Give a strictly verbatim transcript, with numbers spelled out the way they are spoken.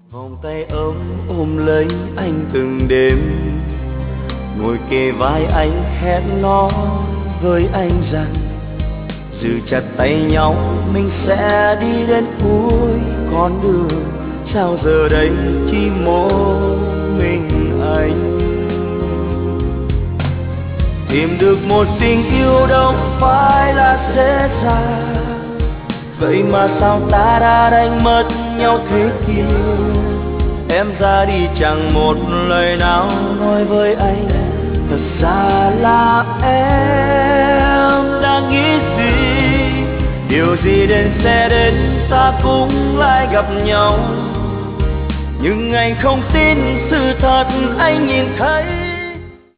Vòng tay ấm ôm lấy anh từng đêm, ngồi kề vai anh hẹn nói với anh rằng giữ chặt tay nhau mình sẽ đi đến cuối con đường. Sao giờ đây chỉ một mình anh tìm được một tình yêu đâu phải là dễ dàng, vậy mà sao ta đã đánh mất nhau thế kia. Em ra đi chẳng một lời nào nói với anh, thật ra là em đang nghĩ gì, điều gì đến sẽ đến ta cũng lại gặp nhau. Nhưng anh không tin sự thật anh nhìn thấy,